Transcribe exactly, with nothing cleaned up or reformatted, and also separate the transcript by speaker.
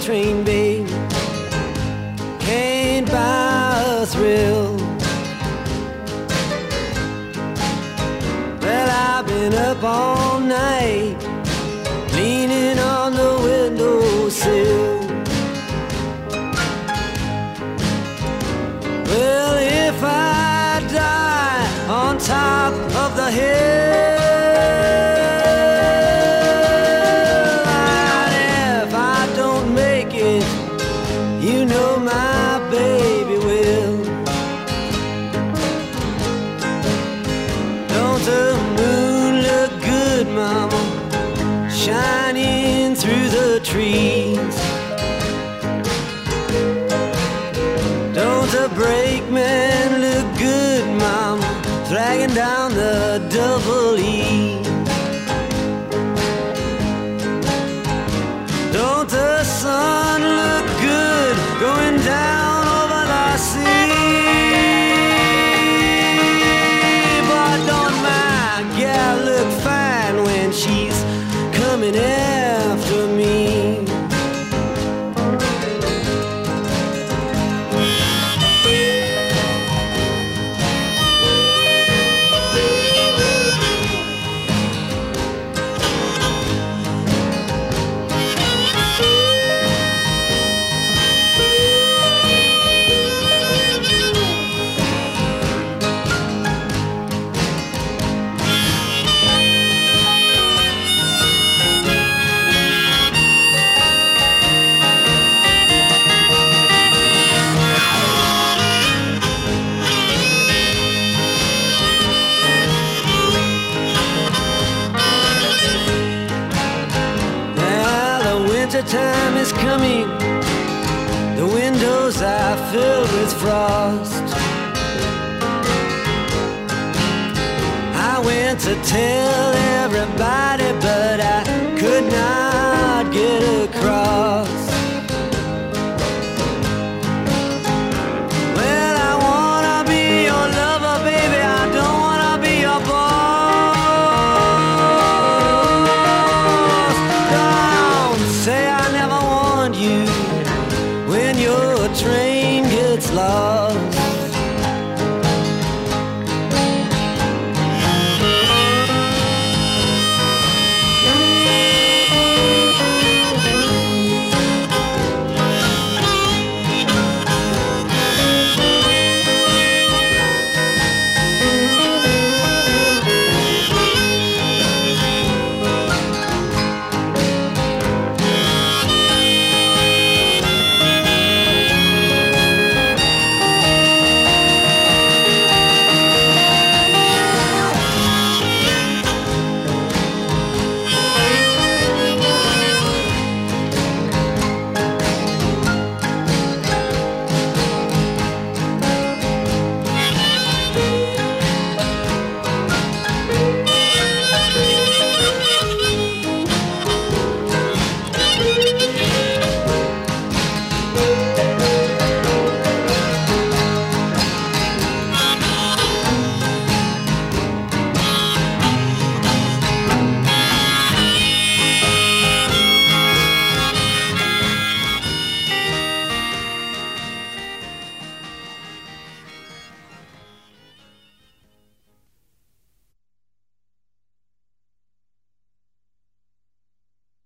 Speaker 1: train, babe, can't buy a thrill. Well, I've been up all night, leaning on the windowsill. Well, if I die on top of the hill, and if I don't make it, you know my baby will. Don't the moon look good, mama, shining through the trees? Don't the brakeman look good, mama, dragging down the double E? Don't the sun look good going down over the sea? But don't my gal look fine when she's coming after me? Time is coming, the windows are filled with frost. I went to tell everybody, but I could not get across. Well, I wanna be your lover, baby, I don't wanna be your boss. Say I never want you when your train gets lost.